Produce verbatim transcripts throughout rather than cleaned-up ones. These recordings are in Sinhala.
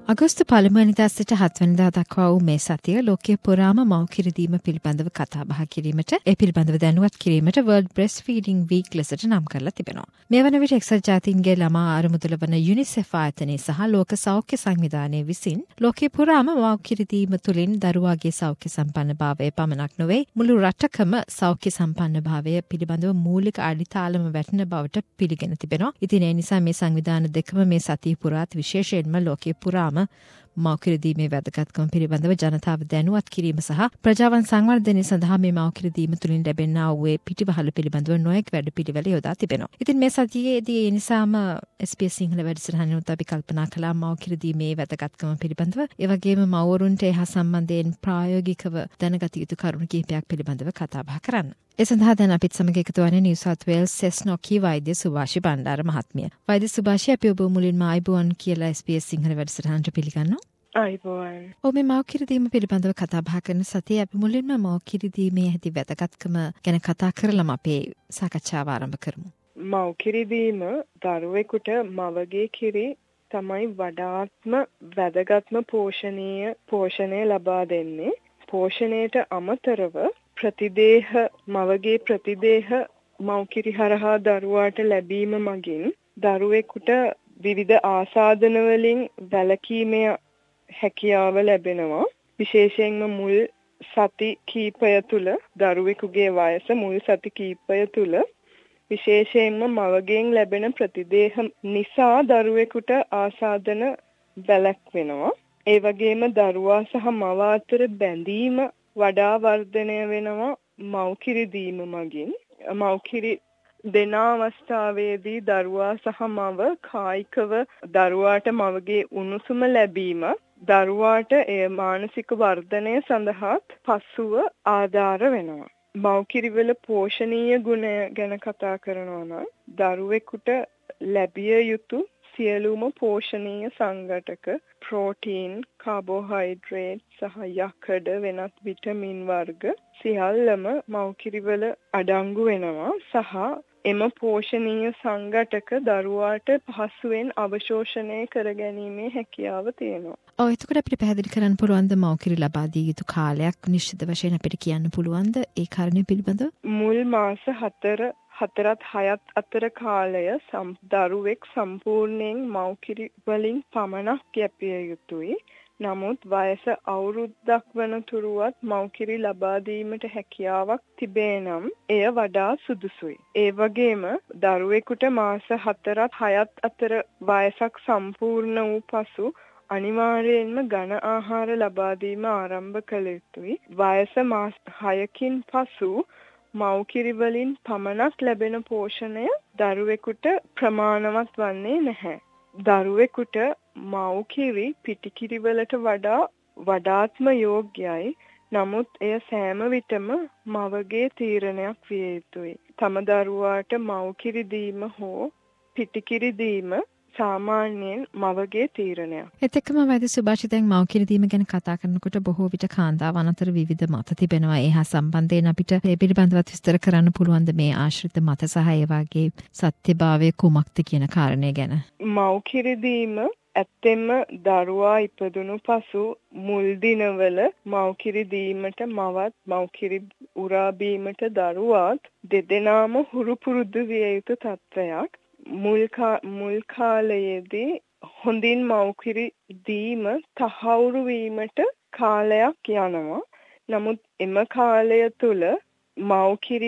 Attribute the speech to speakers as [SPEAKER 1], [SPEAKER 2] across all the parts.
[SPEAKER 1] අගෝස්තු පළමුවැනිදා සිට හත්වැනිදා දක්වා වූ මේ සතිය ලෝකයේ පුරාම මව් කිරි දීම පිළිබඳව කතා බහ කිරීමට, ඒ පිළිබඳව දැනුවත් කිරීමට World Breastfeeding Week ලෙසට නම් කරලා තිබෙනවා. මේ වන විට එක්සත් ජාතීන්ගේ ළමා ආරමුදල වන යුනිසෙෆ් ආයතනය සහ ලෝක සෞඛ්‍ය සංවිධානය විසින් ලෝකයේ පුරාම මව් කිරි දීම තුළින් දරුවාගේ සෞඛ්‍ය සම්පන්නභාවය පමණක් නොවේ, මුළු රටකම සෞඛ්‍ය සම්පන්නභාවය පිළිබඳව මූලික අඩිතාලම වැටෙන බවට පිළිගෙන තිබෙනවා. ඉතින් ඒ නිසා මේ සංවිධාන දෙකම මේ සතිය පුරාත් විශේෂයෙන්ම ලෝකයේ පුරාම මව් කිරි දීමේ වැදගත්කම පිළිබඳව ජනතාව දැනුවත් කිරීම සහ ප්‍රජාවන් සංවර්ධනය සඳහා මේ මව් කිරි දීම තුළින් ලැබෙනා වූ පිටිවහල පිළිබඳව නොයෙක් වැඩපිළිවෙළ යොදා තිබෙනවා. ඉතින් මේ සතියේදී ඒ නිසාම එස් පී එස් සිංහල වැඩසටහනිනුත් අපි කල්පනා කළා මව් කිරි දීමේ වැදගත්කම පිළිබඳව. ඒ වගේම මව්වරුන්ට ඒ හා සම්බන්ධයෙන් ප්‍රායෝගිකව දැනගත යුතු කරුණු කිහිපයක් පිළිබඳව කතා බහ කරන්න. ඒ සඳහා දැන් අපිත් සමග එකතු වන්නේ නිව් සවුත් වේල්ස් සෙස්නොකී වෛද්‍ය සුභාෂි බණ්ඩාර මහත්මිය. වෛද්‍ය සුභාෂි, අපි ඔබ මුලින්ම ආයිබෝන් කියලා එස් පී එස් සිංහල වැඩසටහනට පිළිගන්නවා.
[SPEAKER 2] ආයිබෝන්.
[SPEAKER 1] ඔබ මේ මව් කිරි දීම පිළිබඳව කතා බහ කරන සතියේ අපි මුලින්ම මව් කිරි දීමේ ඇති වැදගත්කම ගැන කතා කරලම අපේ සාකච්ඡාව ආරම්භ කරමු.
[SPEAKER 2] මව් කිරි දීම දරුවෙකුට මවගේ කිරි තමයි වඩාත්ම වැදගත්ම පෝෂණීය පෝෂණය ලබා දෙන්නේ. පෝෂණයට අමතරව ප්‍රතිදේහ මවගේ ප්‍රතිදේහ මව්කිරි හරහා දරුවාට ලැබීම මගින් දරුවෙකුට විවිධ ආසාදන වලින් වැළකීමේ හැකියාව ලැබෙනවා. විශේෂයෙන්ම මුල් සති කීපය තුල දරුවෙකුගේ වයස මුල් සති කීපය තුල විශේෂයෙන්ම මවගෙන් ලැබෙන ප්‍රතිදේහ නිසා දරුවෙකුට ආසාදන වැළැක්වෙනවා. ඒ වගේම දරුවා සහ මව අතර බැඳීම වඩා වර්ධනය වෙනවා මව් කිරි දීම මගින්. මව් කිරි දෙන අවස්ථාවේදී දරුවා සහ මව කායිකව දරුවාට මවගේ උණුසුම ලැබීම දරුවාට එය මානසික වර්ධනය සඳහාත් පසුව ආධාර වෙනවා. මව් කිරිවල පෝෂණීය ගුණය ගැන කතා කරනවා නම් දරුවෙකුට ලැබිය යුතු සියලුම පෝෂණීය සංඝටක ප්‍රෝටීන්, කාබෝහයිඩ්‍රේට් සහ යකඩ වෙනත් විටමින් වර්ග සියල්ලම මව් කිරිවල අඩංගු වෙනවා සහ එම පෝෂණීය සංඝටක දරුවාට පහසුවෙන් අවශෝෂණය කරගැනීමේ හැකියාව තියෙනවා.
[SPEAKER 1] ඔව්, එතකොට අපිට පැහැදිලි කරන්න පුළුවන්ද මව් කිරි ලබා දී යුතු කාලයක් නිශ්චිත වශයෙන් අපිට කියන්න පුළුවන්ද ඒ කාරණේ පිළිබඳව?
[SPEAKER 2] මුල් මාස හතර හතරත් හයත් අතර කාලය දරුවෙක් සම්පූර්ණයෙන් මව් කිරි වලින් පමණක් යැපිය යුතුයි. නමුත් වයස අවුරුද්දක් වන තුරුවත් මව් කිරි ලබා දීමට හැකියාවක් තිබේ නම් එය වඩා සුදුසුයි. ඒ වගේම දරුවෙකුට මාස හතරත් හයත් අතර වයසක් සම්පූර්ණ වූ පසු අනිවාර්යයෙන්ම ඝන ආහාර ලබා දීම ආරම්භ කළ යුතුයි. වයස මාස හයකින් පසු මව් කිරි වලින් පමණක් ලැබෙන පෝෂණය දරුවෙකුට ප්‍රමාණවත් වන්නේ නැහැ. දරුවෙකුට මව් කිරි පිටිකිරි වලට වඩා වඩාත්ම යෝග්‍යයි. නමුත් එය සෑම විටම මවගේ තීරණයක් විය යුතුයි. තම දරුවාට මව් කිරි දීම හෝ පිටිකිරි දීම සාමාන්‍යයෙන් මවගේ තීරණයක්.
[SPEAKER 1] ඒත් එක්කම වෛද්‍ය සුභාෂි, දැන් මව් කිරි දීම ගැන කතා කරනකොට බොහෝ විට කාන්තාවන් අතර විවිධ මත තිබෙනවා. ඒ හා සම්බන්ධයෙන් අපිට මේ පිළිබඳවත් විස්තර කරන්න පුළුවන්ද මේ ආශ්‍රිත මත සහ ඒ වගේ සත්‍යභාවය කුමක්ද කියන කාරණය ගැන?
[SPEAKER 2] මව් කිරි දීම ඇත්තෙන්ම දරුවා ඉපදුණු පසු මුල් දිනවල මව් කිරි දීමට මවත් මව් කිරි උරා බීමට දරුවාත් දෙදෙනාම හුරු පුරුදු විය යුතු තත්ත්වයක්. මුල් මුල් කාලයේදී හොඳින් මව් කිරි දීම තහවුරු වීමට කාලයක් යනවා. නමුත් එම කාලය තුල මව් කිරි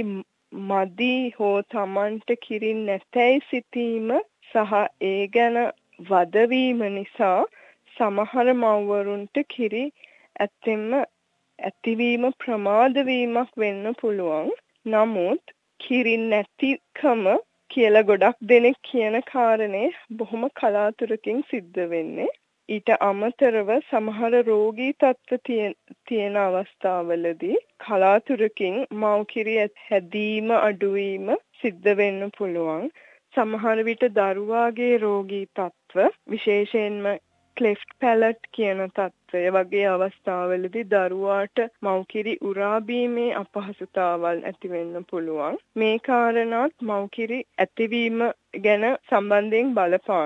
[SPEAKER 2] මදි හෝ Tamanට කිරි නැතයි සිතීම සහ ඒ ගැන වදවීම නිසා සමහර මව්වරුන්ට කිරි ඇත්තෙන්ම ඇතිවීම ප්‍රමාද වීමක් වෙන්න පුළුවන්. නමුත් කිරි නැතිකම කියලා ගොඩක් දෙනෙක් කියන කාරණේ බොහොම කලාතුරකින් සිද්ධ වෙන්නේ. ඊට අමතරව සමහර රෝගී තත්ත්ව තියෙන අවස්ථාවලදී කලාතුරකින් මව් කිරි හැදීම අඩුවීම සිද්ධ වෙන්න පුළුවන්. සමහර විට දරුවාගේ රෝගී තත්ත්ව විශේෂයෙන්ම ක්ලෙෆ්ට් පැලට් කියන තත්ත්වය වගේ අවස්ථාවලදී දරුවාට මව් කිරි උරා බීමේ අපහසුතාවල් ඇති වෙන්න පුළුවන්. මේ කාරණාත් මව් කිරි ඇතිවීම ගැන සම්බන්ධයෙන් බලපානවා.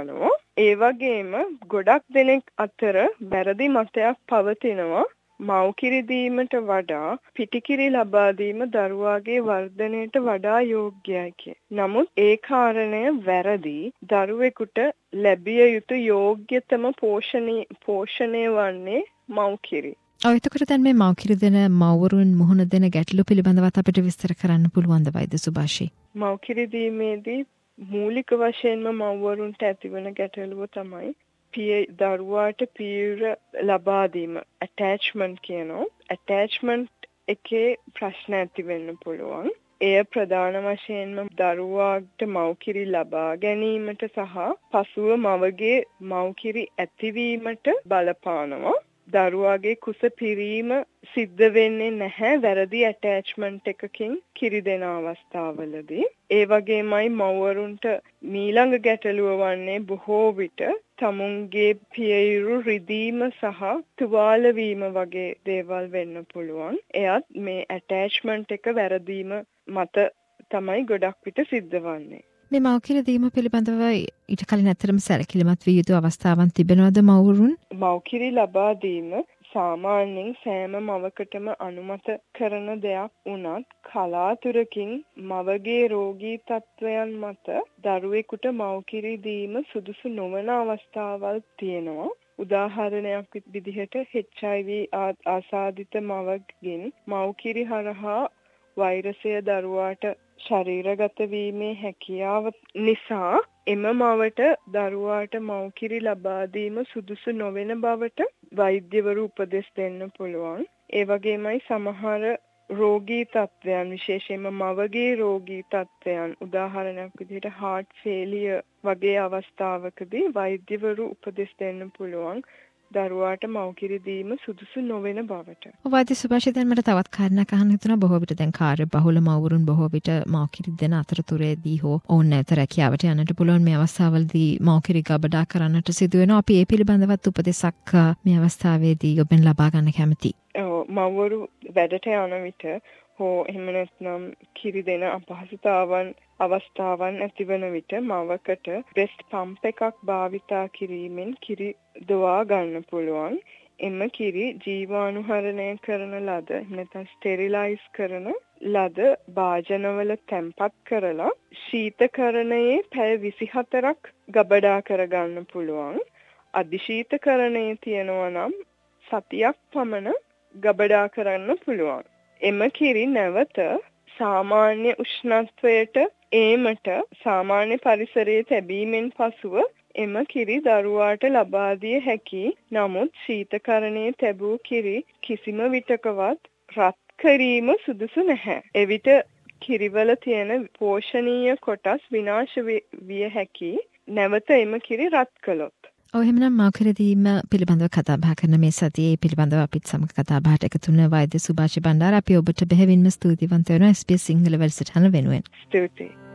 [SPEAKER 2] ඒ වගේම ගොඩක් දෙනෙක් අතර වැරදි මතයක් පවතිනවා මව්කිරි දීමට වඩා පිටිකිරි ලබා දීම දරුවාගේ වර්ධනයට වඩා යෝග්‍යයි කිය. නමුත් ඒ කාරණය වැරදි. දරුවෙකුට ලැබිය යුතු යෝග්‍යතම පෝෂණය පෝෂණය වන්නේ මව්කිරි.
[SPEAKER 1] ඔය එතකොට දැන් මේ මව්කිරි දෙන මව්වරුන් මුහුණ දෙන ගැටලු පිළිබඳව අපිට විස්තර කරන්න පුළුවන්ද වෛද්‍ය සුභාෂි?
[SPEAKER 2] මව්කිරි දීමේදී මූලික වශයෙන්ම මව්වරුන්ට ඇතිවන ගැටලුව තමයි පිය දරුවාට පියවර ලබා දීම attachment කියනවා. attachment එකේ ප්‍රශ්න ඇති වෙන්න පුළුවන්. එය ප්‍රධාන වශයෙන්ම දරුවාට මව්කිරි ලබා ගැනීමට සහ පසුව මවගේ මව්කිරි ඇතිවීමට බලපානවා. දරුවාගේ කුස පිරීම සිද්ධ වෙන්නේ නැහැ වැරදි ඇටැච්මන්ට් එකකින් කිරි දෙන අවස්ථාවලදී. ඒ වගේමයි මව්වරුන්ට මීළඟ ගැටලුව වන්නේ බොහෝ විට තමුන්ගේ පියයුරු රිදීම සහ තුවාල වීම වගේ දේවල් වෙන්න පුළුවන්. එයත් මේ ඇටැච්මන්ට් එක වැරදීම මත තමයි ගොඩක් විට සිද්ධ වන්නේ.
[SPEAKER 1] මේ මව්කිරි දීම පිළිබඳව ඊට කලින් ඇත්තටම සැලකිලිමත් විය යුතු අවස්ථාවන් තිබෙනවද මව්වරුන්?
[SPEAKER 2] මව්කිරි ලබා දීම සාමාන්‍යයෙන් සෑම මවකටම අනුමත කරන දෙයක් වුණත් කලාතුරකින් මවගේ රෝගී තත්වයන් මත දරුවෙකුට මව්කිරි දීම සුදුසු නොවන අවස්ථාවල් තියෙනවා. උදාහරණයක් විදිහට H I V ආසාදිත මවකින් මව්කිරි හරහා වෛරසය දරුවාට ශරීරගත වීමේ හැකියාව නිසා එම මවට දරුවාට මව්කිරි ලබා දීම සුදුසු නොවන බවට වෛද්‍යවරු උපදෙස් දෙන්න පුළුවන්. ඒ වගේමයි සමහර රෝගී තත්ත්වයන් විශේෂයෙන්ම මවගේ රෝගී තත්ත්වයන් උදාහරණයක් විදිහට heart failure වගේ අවස්ථාවකදී වෛද්‍යවරු උපදෙස් දෙන්න පුළුවන්. දරුවාට මව්කිරි දීම සුදුසු නොවන බවට.
[SPEAKER 1] වෛද්‍ය සුභාෂි දැන් මට තවත් කාරණයක් අහන්න හිතුණා. බොහෝ විට දැන් කාර්ය බහුල මව්වරුන් බොහෝ විට මව්කිරි දෙන අතරතුරේදී හෝ ඔවුන් නැවත රැකියාවට යන්නට පුළුවන් මේ අවස්ථාවලදී මව්කිරි ගබඩා කරන්නට සිදු වෙනවා. අපි ඒ පිළිබඳවත් උපදෙසක් මේ අවස්ථාවේදී ඔබෙන් ලබා ගන්න කැමතියි.
[SPEAKER 2] ඔව් මව්වරු වැඩට යන විට හෝ එහෙම නැත්නම් කිරි දෙන අපහසුතාවන් අවස්ථාවන් ඇතිවන විට මවකට බ්‍රෙස්ට් පම්ප් එකක් භාවිතා කිරීමෙන් කිරි දොවා ගන්න පුළුවන්. එම කිරි ජීවාණුහරණය කරන ලද නැත්නම් ස්ටෙරිලයිස් කරන ලද භාජනවල තැම්පත් කරලා ශීතකරණයේ පැය විසිහතරක් ගබඩා කරගන්න පුළුවන්. අධිශීතකරණයේ තියෙනවා නම් සතියක් පමණ ගබඩා කරන්න පුළුවන්. එම කිරි නැවත සාමාන්‍ය උෂ්ණත්වයට ඒමට සාමාන්‍ය පරිසරයේ තැබීමෙන් පසුව එම කිරි දරුවාට ලබා දිය හැකි. නමුත් ශීතකරණයේ තැබූ කිරි කිසිම විටකවත් රත් කිරීම සුදුසු නැහැ. එවිට කිරිවල තියෙන පෝෂණීය කොටස් විනාශ විය හැකි. නැවත එම කිරි රත් කළොත්.
[SPEAKER 1] ඔව් එහෙමනම් මව්කිරි දීම පිළිබඳව කතා බහ කරන මේ සතියේ පිළිබඳව අපිත් සමග කතා බහට එකතු වුණ වෛද්‍ය සුභාෂි බණ්ඩාර අපි ඔබට බෙහෙවින්ම ස්තුතිවන්ත වෙනවා S B S සිංහල වැඩසටහන වෙනුවෙන්.
[SPEAKER 2] ස්තුතියි.